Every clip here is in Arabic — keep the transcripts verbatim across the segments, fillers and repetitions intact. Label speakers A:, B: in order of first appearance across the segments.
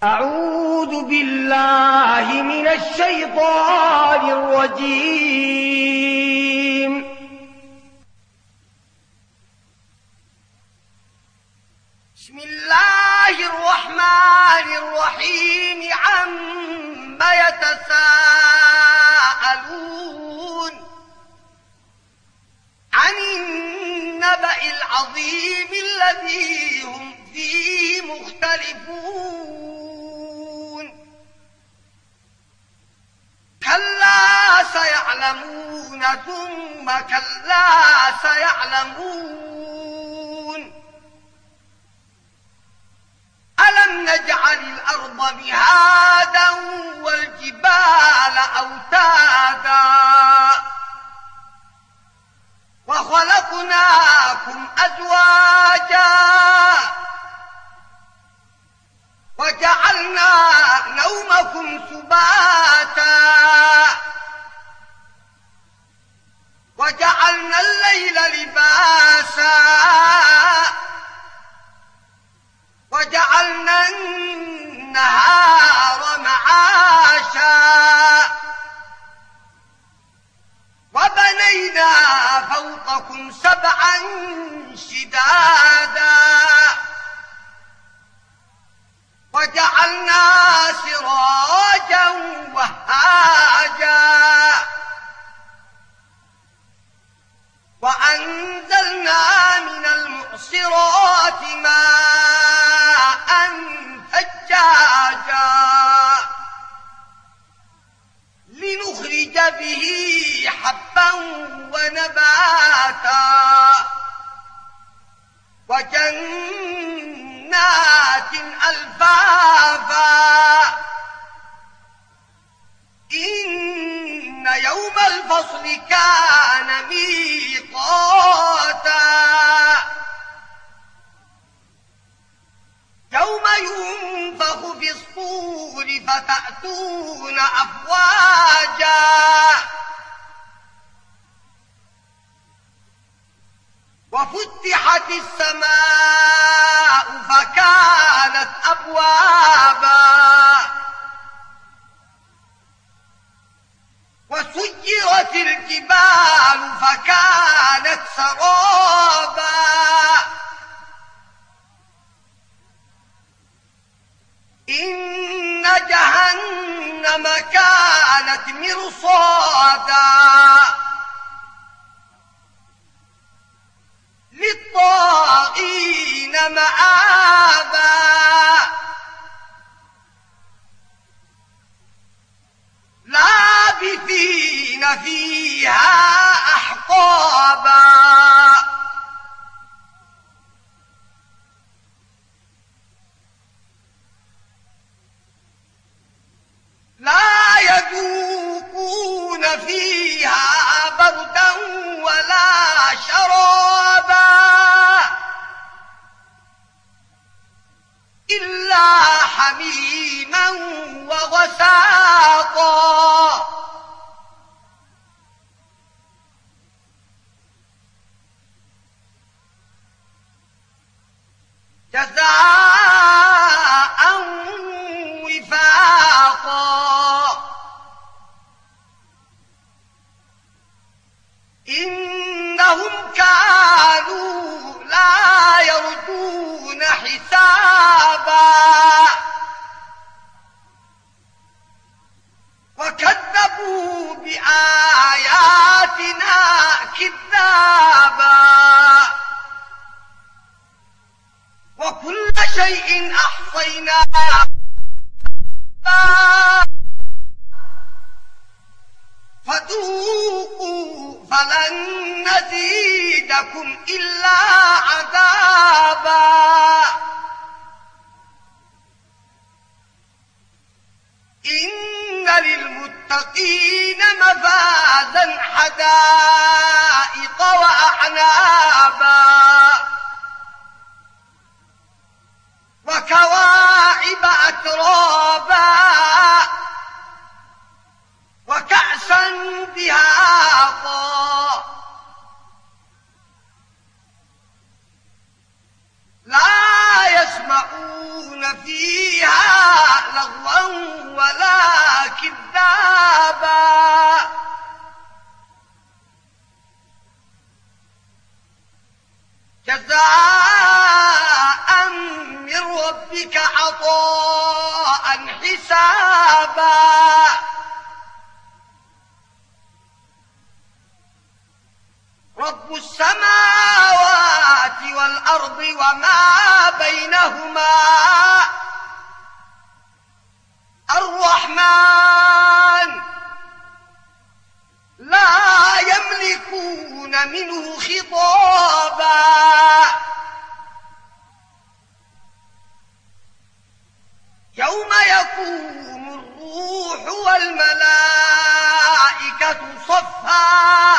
A: أعوذ بالله من الشيطان الرجيم. بسم الله الرحمن الرحيم. عم يتساءلون عن النبأ العظيم الذي هم فيه مختلفون. كلا سيعلمون ثم كلا سيعلمون. ألم نجعل الأرض مهادا والجبال أوتادا وخلقناكم أزواجا وجعلنا نومكم سباتا وجعلنا الليل لباسا وجعلنا النهار معاشا وبنينا فوقكم سبعا شدادا وجعلنا سراجا وهاجا وأنزلنا من المعصرات ماء ثجاجا لنخرج به حبا ونباتا وجنات ألفافا. إن يوم الفصل كان ميقاتا يوم ينفخ في الصور فتأتون أفواجا وفتحت السماء فكانت أبوابا وسيرت الجبال فكانت سرابا إن جهنم كانت مرصادا للطاغين مآبا لابثين فيها أحقابا. لا يذوقون فيها بردا ولا شرابا إلا حميما وغساقا جزاء وفاقا. إنهم كانوا لا يرجون حسابا وكذبوا بآياتنا كذابا وكل شيء أحصيناه فذوقوا فلن نزيدكم إلا عذابا. إن للمتقين مفازا حدائق وأعنابا وكواعب أترابا وكأسا دهاقا لا يسمعون فيها كذابا جزاء من ربك عطاء حسابا رب السماوات والأرض وما بينهما الرحمن لا يملكون منه خطابا يوم يقوم الروح والملائكة صفا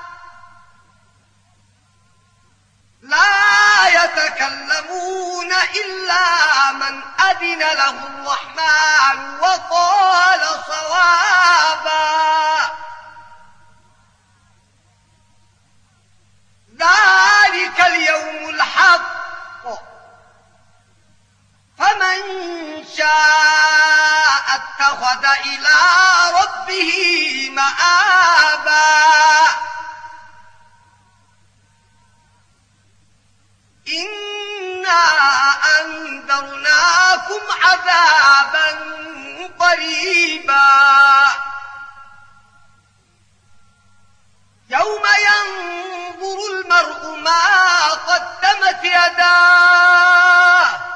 A: لا يتكلمون إلا من أذن له الرحمن وقال صوابا ذلك اليوم الحق فمن شاء اتخذ إلى ربه مآبا إنا أنذرناكم عذابا قريبا يوم ينظر المرء ما قدمت يداه